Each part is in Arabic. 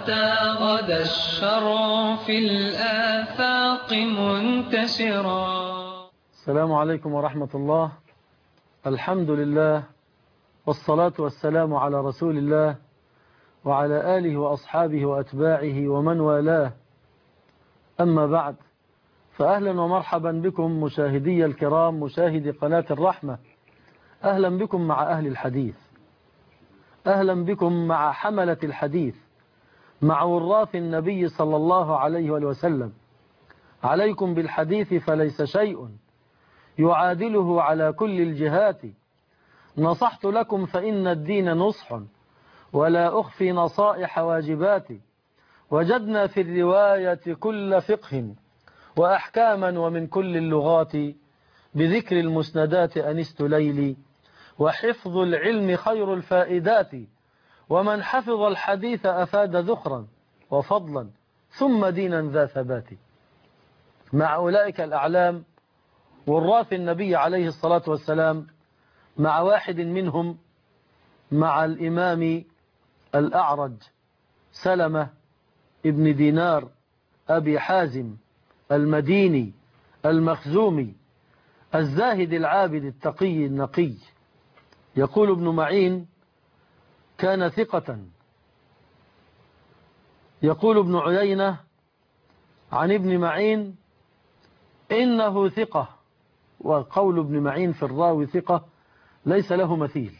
غدا الشر في الآفاق منتشرا. السلام عليكم ورحمة الله. الحمد لله والصلاة والسلام على رسول الله وعلى آله وأصحابه وأتباعه ومن والاه. أما بعد، فأهلا ومرحبا بكم مشاهدي الكرام، مشاهدي قناة الرحمة. أهلا بكم مع أهل الحديث، أهلا بكم مع حملة الحديث، مع وراث النبي صلى الله عليه وسلم. عليكم بالحديث فليس شيء يعادله على كل الجهات. نصحت لكم فإن الدين نصح ولا أخفي نصائح واجباتي. وجدنا في الرواية كل فقه وأحكاما ومن كل اللغات. بذكر المسندات أنست ليلي، وحفظ العلم خير الفائدات. ومن حفظ الحديث أفاد ذخرا وفضلا ثم دينا ذا ثبات. مع أولئك الأعلام وراث النبي عليه الصلاة والسلام، مع واحد منهم، مع الإمام الأعرج سلمة ابن دينار أبي حازم المديني المخزومي الزاهد العابد التقي النقي. يقول ابن معين كان ثقة. يقول ابن عيينة عن ابن معين إنه ثقة، وقول ابن معين في الراوي ثقة ليس له مثيل.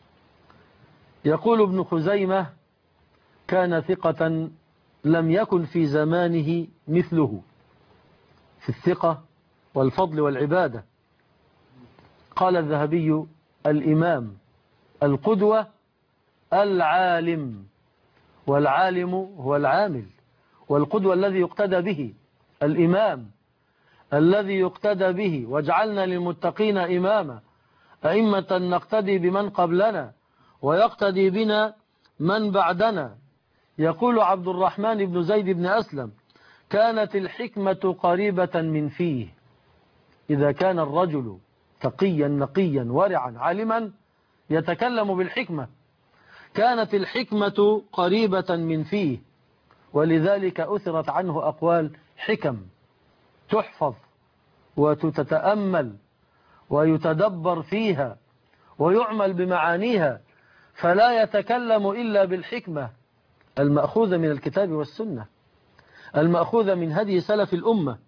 يقول ابن خزيمة كان ثقة لم يكن في زمانه مثله في الثقة والفضل والعبادة. قال الذهبي الإمام القدوة العالم، والعالم هو العامل، والقدوة الذي يقتدى به، الإمام الذي يقتدى به. واجعلنا للمتقين إماما، أئمة نقتدي بمن قبلنا ويقتدي بنا من بعدنا. يقول عبد الرحمن بن زيد بن أسلم كانت الحكمة قريبة من فيه. إذا كان الرجل تقيا نقيا ورعا عالما يتكلم بالحكمة، كانت الحكمة قريبة من فيه، ولذلك أثرت عنه أقوال حكم تحفظ وتتأمل ويتدبر فيها ويعمل بمعانيها، فلا يتكلم إلا بالحكمة المأخوذة من الكتاب والسنة، المأخوذة من هدي سلف الأمة.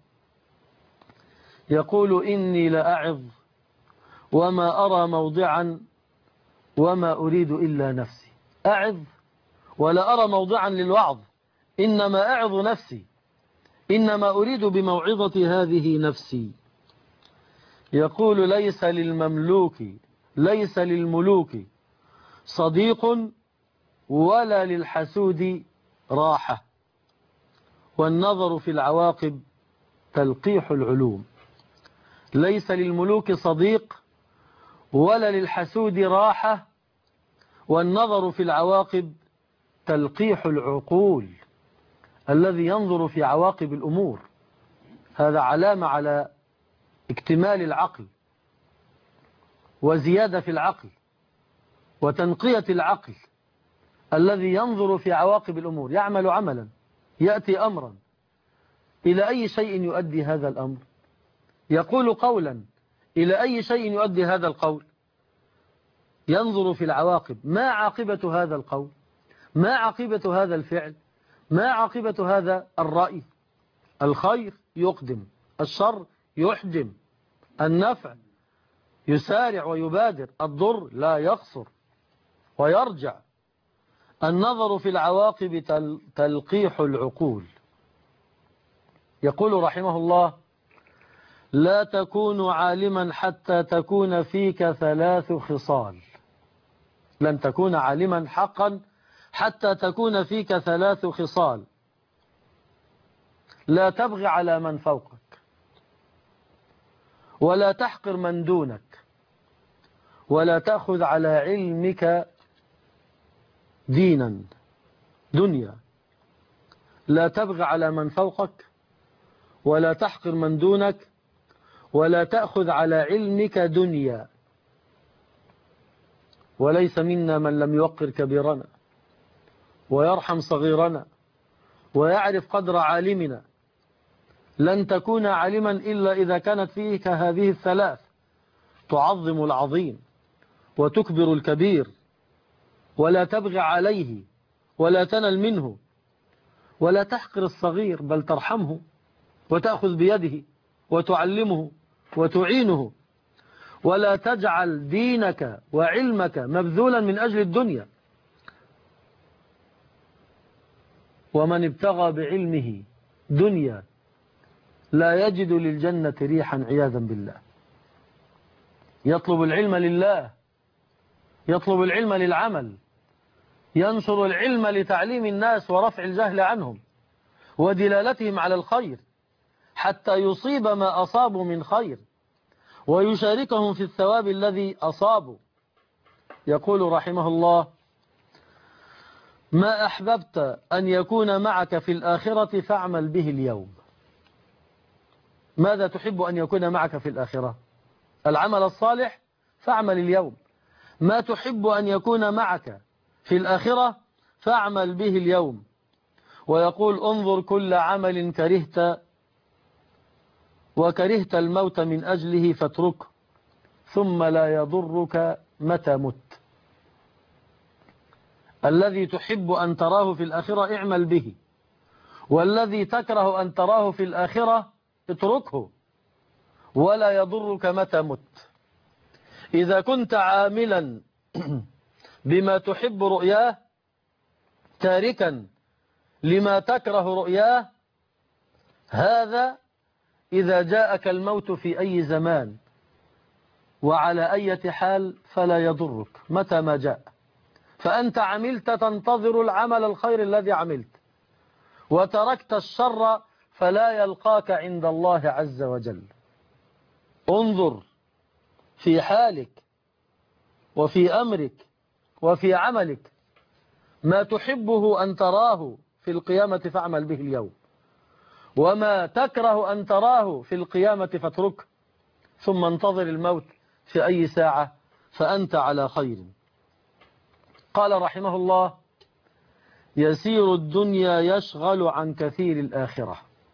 يقول إني لأعظ وما أرى موضعا وما أريد إلا نفسي. أعظ ولا أرى موضعا للوعظ، إنما أعظ نفسي، إنما أريد بموعظة هذه نفسي. يقول ليس للملوك صديق ولا للحسود راحة، والنظر في العواقب تلقيح العلوم. ليس للملوك صديق ولا للحسود راحة، والنظر في العواقب تلقيح العقول. الذي ينظر في عواقب الأمور هذا علامة على اكتمال العقل وزيادة في العقل وتنقية العقل. الذي ينظر في عواقب الأمور يعمل عملا، يأتي أمرا، إلى أي شيء يؤدي هذا الأمر؟ يقول قولا، إلى أي شيء يؤدي هذا القول؟ ينظر في العواقب، ما عاقبة هذا القول؟ ما عاقبة هذا الفعل؟ ما عاقبة هذا الرأي؟ الخير يقدم، الشر يحجم، النفع يسارع ويبادر، الضر لا يقصر ويرجع. النظر في العواقب تلقيح العقول. يقول رحمه الله لا تكون عالما حتى تكون فيك 3 خصال. لن تكون عالما حقا حتى تكون فيك 3 خصال. لا تبغي على من فوقك، ولا تحقر من دونك، ولا تأخذ على علمك دنيا. لا تبغي على من فوقك، ولا تحقر من دونك، ولا تأخذ على علمك دنيا. وليس منا من لم يوقر كبيرنا ويرحم صغيرنا ويعرف قدر عالمنا. لن تكون عالما إلا إذا كانت فيك هذه الثلاث: تعظم العظيم، وتكبر الكبير، ولا تبغي عليه، ولا تنل منه، ولا تحقر الصغير بل ترحمه وتأخذ بيده وتعلمه وتعينه، ولا تجعل دينك وعلمك مبذولا من أجل الدنيا. ومن ابتغى بعلمه دنيا لا يجد للجنة ريحا عياذا بالله. يطلب العلم لله، يطلب العلم للعمل، ينشر العلم لتعليم الناس ورفع الجهل عنهم ودلالتهم على الخير حتى يصيب ما أصابوا من خير ويشاركهم في الثواب الذي أصابوا. يقول رحمه الله: ما أحببت أن يكون معك في الآخرة فاعمل به اليوم. ماذا تحب أن يكون معك في الآخرة؟ العمل الصالح، فاعمل اليوم. ما تحب أن يكون معك في الآخرة فاعمل به اليوم. ويقول: انظر كل عمل كرهت وكرهت الموت من أجله فاتركه ثم لا يضرك متى مت. الذي تحب أن تراه في الآخرة اعمل به، والذي تكره أن تراه في الآخرة اتركه ولا يضرك متى مت. إذا كنت عاملا بما تحب رؤياه تاركا لما تكره رؤياه، هذا إذا جاءك الموت في أي زمان وعلى أي حال فلا يضرك متى ما جاء، فأنت عملت تنتظر العمل الخير الذي عملت، وتركت الشر فلا يلقاك عند الله عز وجل. انظر في حالك وفي أمرك وفي عملك ما تحبه أن تراه في القيامة فاعمل به اليوم، وما تكره أن تراه في القيامة فاتركه، ثم انتظر الموت في أي ساعة فأنت على خير. قال رحمه الله: يسير الدنيا يشغل عن كثير الآخرة،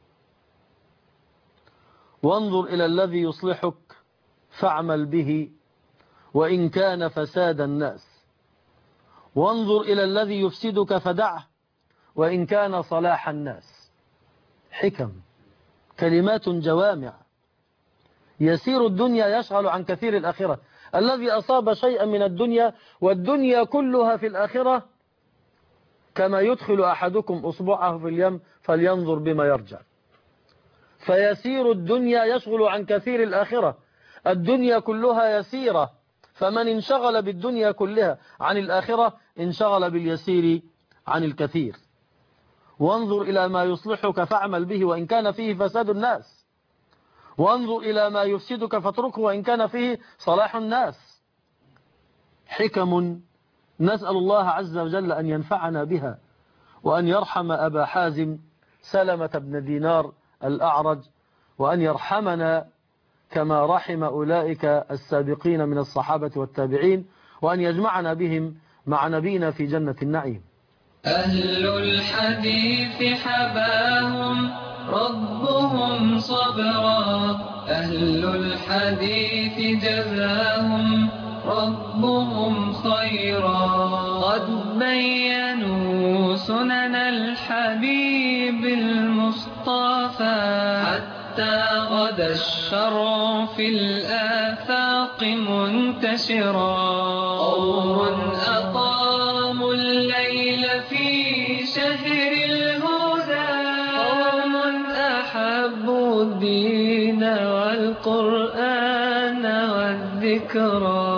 وانظر إلى الذي يصلحك فاعمل به وإن كان فساد الناس، وانظر إلى الذي يفسدك فدعه وإن كان صلاح الناس. حكم، كلمات جوامع. يسير الدنيا يشغل عن كثير الآخرة. الذي أصاب شيئا من الدنيا والدنيا كلها في الآخرة كما يدخل أحدكم أصبعه في اليم فلينظر بما يرجع. فيسير الدنيا يشغل عن كثير الآخرة. الدنيا كلها يسيرة، فمن انشغل بالدنيا كلها عن الآخرة انشغل باليسير عن الكثير. وانظر إلى ما يصلحك فاعمل به وإن كان فيه فساد الناس، وانظر إلى ما يفسدك فاتركه وإن كان فيه صلاح الناس. حكم نسأل الله عز وجل أن ينفعنا بها وأن يرحم أبا حازم سلمة بن دينار الأعرج، وأن يرحمنا كما رحم أولئك السابقين من الصحابة والتابعين، وأن يجمعنا بهم مع نبينا في جنة النعيم. أهل الحديث حباهم ربهم صبرا، أهل الحديث جزاهم ربهم خيرا. قد بينوا سنن الحبيب المصطفى حتى غدا الشرع في الآفاق منتشرا. قوم أقاموا الليل في شهر الهدى، قوم أحبوا الدين والقرآن والذكرى.